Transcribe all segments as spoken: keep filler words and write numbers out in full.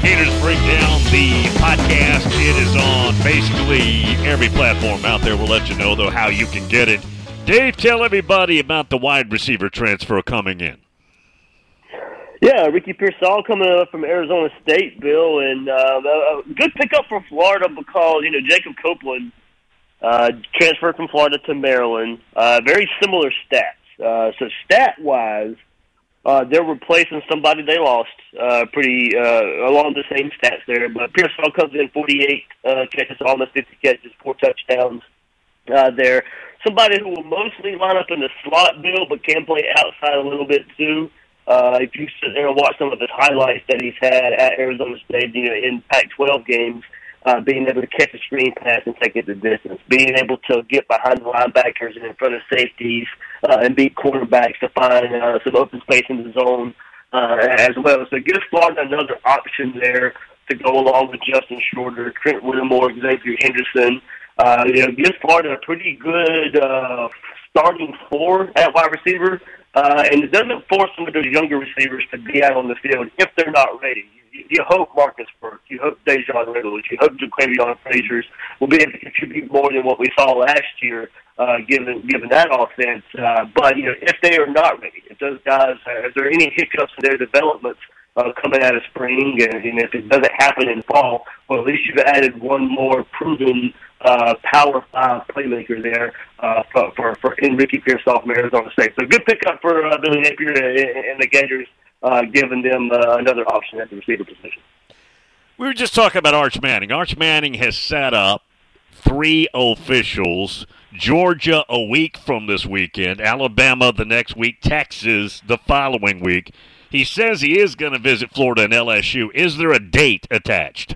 Gators Breakdown, the podcast. It is on basically every platform out there. We'll let you know, though, how you can get it. Dave, tell everybody about the wide receiver transfer coming in. Yeah, Ricky Pearsall coming up from Arizona State, Bill, and uh, a good pickup for Florida because, you know, Jacob Copeland uh, transferred from Florida to Maryland. Uh, very similar stats. Uh, so stat-wise, uh, they're replacing somebody they lost uh, pretty uh, along the same stats there. But Pearsall comes in forty-eight uh, catches, almost fifty catches, four touchdowns uh, there. Somebody who will mostly line up in the slot, Bill, but can play outside a little bit too. Uh, if you sit there and watch some of his highlights that he's had at Arizona State, you know, in Pac twelve games, uh, being able to catch a screen pass and take it the distance, being able to get behind the linebackers and in front of safeties uh, and beat quarterbacks to find uh, some open space in the zone uh, as well. So it gives Florida another option there to go along with Justin Shorter, Trent Whittemore, Xavier Henderson. Uh, you know, gives Florida a pretty good uh, starting four at wide receiver. Uh, and it doesn't force some of those younger receivers to be out on the field if they're not ready. You, you hope Marcus Burke, you hope Dejon Reynolds, you hope Jaquavion Frazier will be able to contribute more than what we saw last year, uh, given given that offense. Uh, but you know, if they are not ready, if those guys, uh, if there are any hiccups in their development uh, coming out of spring, and, and if it doesn't happen in fall, well, at least you've added one more proven Uh, power five playmaker there uh, for, for, for in Ricky Pearsall from Arizona State. So good pickup for uh, Billy Napier and, and the Gators, uh, giving them uh, another option at the receiver position. We were just talking about Arch Manning. Arch Manning has set up three officials. Georgia a week from this weekend, Alabama the next week, Texas the following week. He says he is going to visit Florida and L S U. Is there a date attached?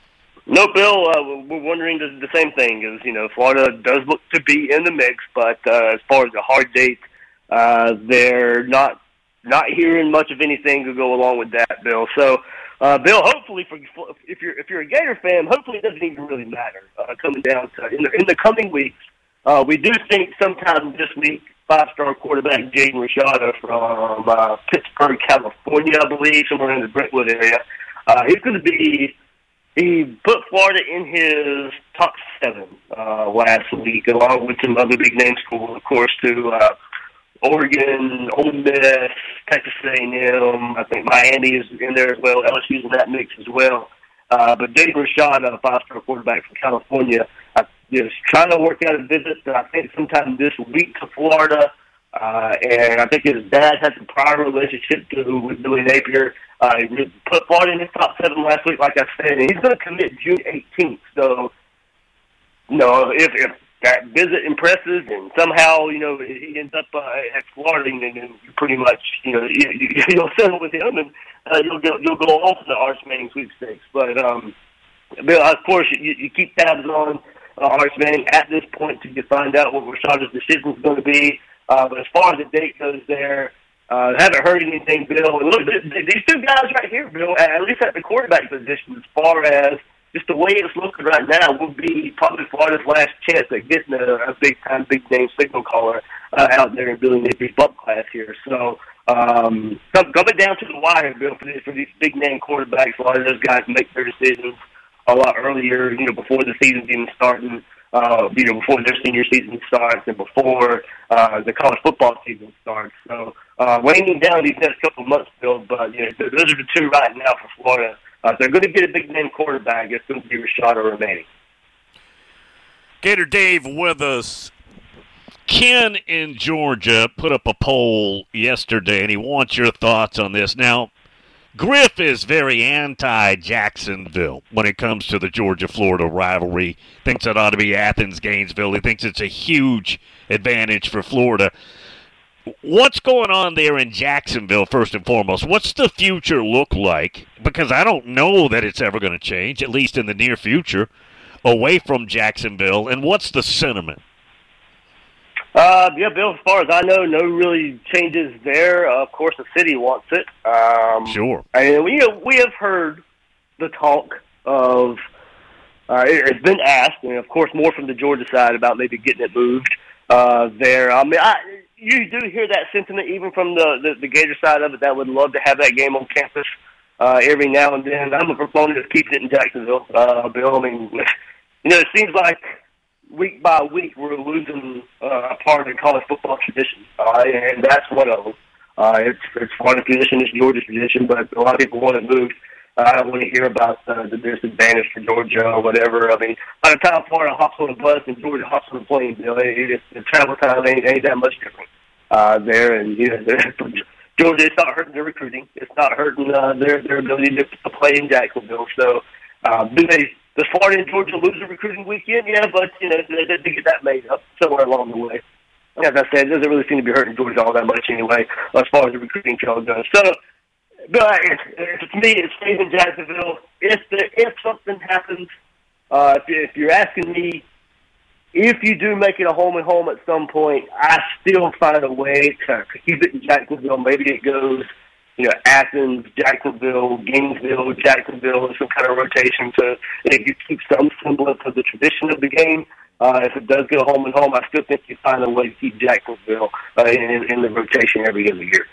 No, Bill, uh, we're wondering the, the same thing. Is you know, Florida does look to be in the mix, but uh, as far as the hard date, uh, they're not not hearing much of anything to go along with that, Bill. So, uh, Bill, hopefully, for if you're if you're a Gator fan, hopefully it doesn't even really matter uh, coming down to in the, in the coming weeks. Uh, we do think sometime this week, five-star quarterback Jaden Rashada from uh, Pittsburgh, California, I believe, somewhere in the Brentwood area. Uh, he's going to be. He put Florida in his top seven uh, last week, along with some other big-name schools, of course, to uh, Oregon, Ole Miss, Texas A and M. I think Miami is in there as well. L S U's in that mix as well. Uh, but Dave Rashad, a five-star quarterback from California, uh, is trying to work out a visit, I think, sometime this week to Florida. Uh, and I think his dad has a prior relationship to with Billy Napier. Uh, he put Florida in his top seven last week, like I said, and he's going to commit June eighteenth. So, you know, if, if that visit impresses and somehow, you know, he ends up uh, at Florida, and then you pretty much, you know, you, you, you'll settle with him, and uh, you'll go you'll go off the Arch Manning sweepstakes. But, um, Bill, of course, you, you keep tabs on uh, Arch Manning at this point to find out what Rashada's decision is going to be. Uh, but as far as the date goes there, uh, haven't heard anything, Bill. And look, these two guys right here, Bill, at least at the quarterback position, as far as just the way it's looking right now, will be probably Florida's last chance at getting a, a big-time, big-name signal caller uh, out there in Billy Napier's bump class here. So um, coming down to the wire, Bill, for these, for these big-name quarterbacks, a lot of those guys make their decisions a lot earlier, you know, before the season's even starting. Uh, you know, before their senior season starts and before uh, the college football season starts. So, uh, waning down these next couple of months, Bill, but, you know, those are the two right now for Florida. Uh, if they're going to get a big-name quarterback, it's going to be Rashada or Manning. Gator Dave with us. Ken in Georgia put up a poll yesterday, and he wants your thoughts on this. Now, Griff is very anti-Jacksonville when it comes to the Georgia-Florida rivalry. Thinks it ought to be Athens-Gainesville. He thinks it's a huge advantage for Florida. What's going on there in Jacksonville, first and foremost? What's the future look like? Because I don't know that it's ever going to change, at least in the near future, away from Jacksonville. And what's the sentiment? Uh, yeah, Bill, as far as I know, no really changes there. Uh, of course, the city wants it. Um, sure. And we, we have heard the talk of, uh, it, it's been asked, and of course more from the Georgia side about maybe getting it moved uh, there. I mean, I, you do hear that sentiment even from the, the, the Gator side of it that would love to have that game on campus. uh, every now and then. I'm a proponent of keeping it in Jacksonville, uh, Bill. I mean, you know, it seems like week by week we're losing uh, a part of the college football tradition, uh, and that's one of them. Uh, it's it's Florida's tradition, it's Georgia's tradition, but a lot of people want it moved. Uh, I don't want to hear about uh, the disadvantage for Georgia or whatever. I mean, by the time Florida hops on a bus and Georgia hops on a plane, you know, it, it, the travel time ain't, ain't that much different uh, there. And you know, Georgia, it's not hurting their recruiting. It's not hurting uh, their their ability to, to play in Jacksonville. So, uh, do they? Does Florida and Georgia lose a recruiting weekend? Yeah, but you know, they, they get that made up somewhere along the way. As I said, it doesn't really seem to be hurting Georgia all that much anyway, as far as the recruiting trail goes. So, but if, if it's me, it's staying in Jacksonville. If the, if something happens, uh, if, you, if you're asking me, if you do make it a home and home at some point, I still find a way to keep it in Jacksonville. Maybe it goes, you know, Athens, Jacksonville, Gainesville, Jacksonville, and some kind of rotation to if you keep some semblance of the tradition of the game. Uh, if it does go home and home, I still think you find a way to keep Jacksonville uh, in, in the rotation every other year.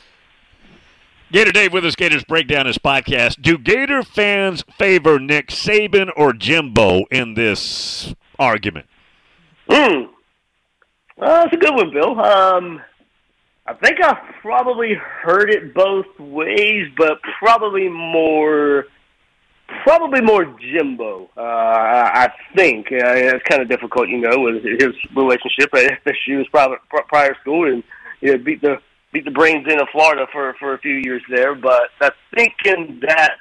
Gator Dave with us, Gators Breakdown, his podcast. Do Gator fans favor Nick Saban or Jimbo in this argument? Hmm. Well, that's a good one, Bill. Um, I think I've probably heard it both ways, but probably more, probably more Jimbo. Uh, I think uh, it's kind of difficult, you know, with his relationship at F S U's private prior school, and you know, beat the beat the brains in of Florida for for a few years there. But I think in that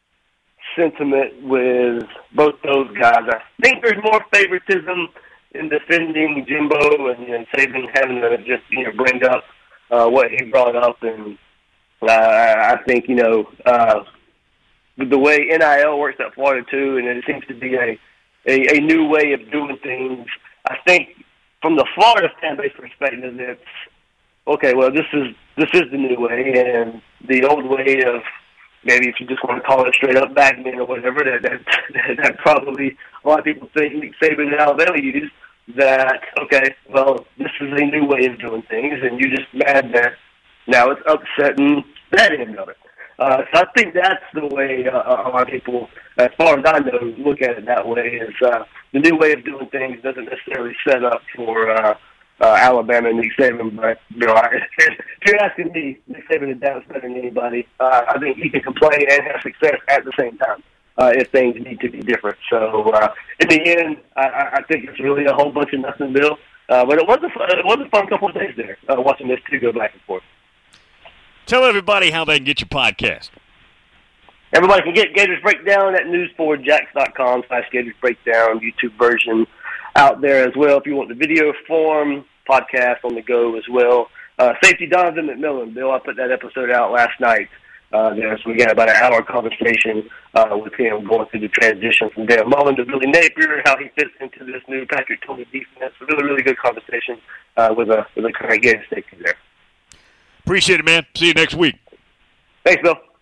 sentiment with both those guys, I think there's more favoritism in defending Jimbo and, and Saban having to just, you know, bring up uh, what he brought up. And uh, I think, you know, uh, the way N I L works at Florida too, and it seems to be a, a, a new way of doing things. I think from the Florida fan base perspective, it's, okay, well, this is this is the new way, and the old way of maybe if you just want to call it straight up backman or whatever, that that, that probably a lot of people think Nick Saban and Alabama use, that, okay, well, this is a new way of doing things, and you're just mad that now it's upsetting that end of it. Uh, so I think that's the way uh, a lot of people, as far as I know, look at it that way, is uh, the new way of doing things doesn't necessarily set up for uh, uh, Alabama and Nick Saban, but you know, I, if you're asking me, Nick Saban is down better than anybody. Uh, I think he can complain and have success at the same time uh, if things need to be different. So uh, in the end, I, I think it's really a whole bunch of nothing, Bill. Uh, but it was a fun, it was a fun couple of days there uh, watching this two go back and forth. Tell everybody how they can get your podcast. Everybody can get Gators Breakdown at news four jacks dot com slash Gators Breakdown, YouTube version out there as well. If you want the video form, podcast on the go as well. Uh, Safety Donovan McMillan, Bill, I put that episode out last night. Uh, there, so we got about an hour conversation uh, with him going through the transition from Dan Mullen to Billy Napier, how he fits into this new Patrick Tony defense. A really, really good conversation uh, with a with a current Gator safety there. Appreciate it, man. See you next week. Thanks, Bill.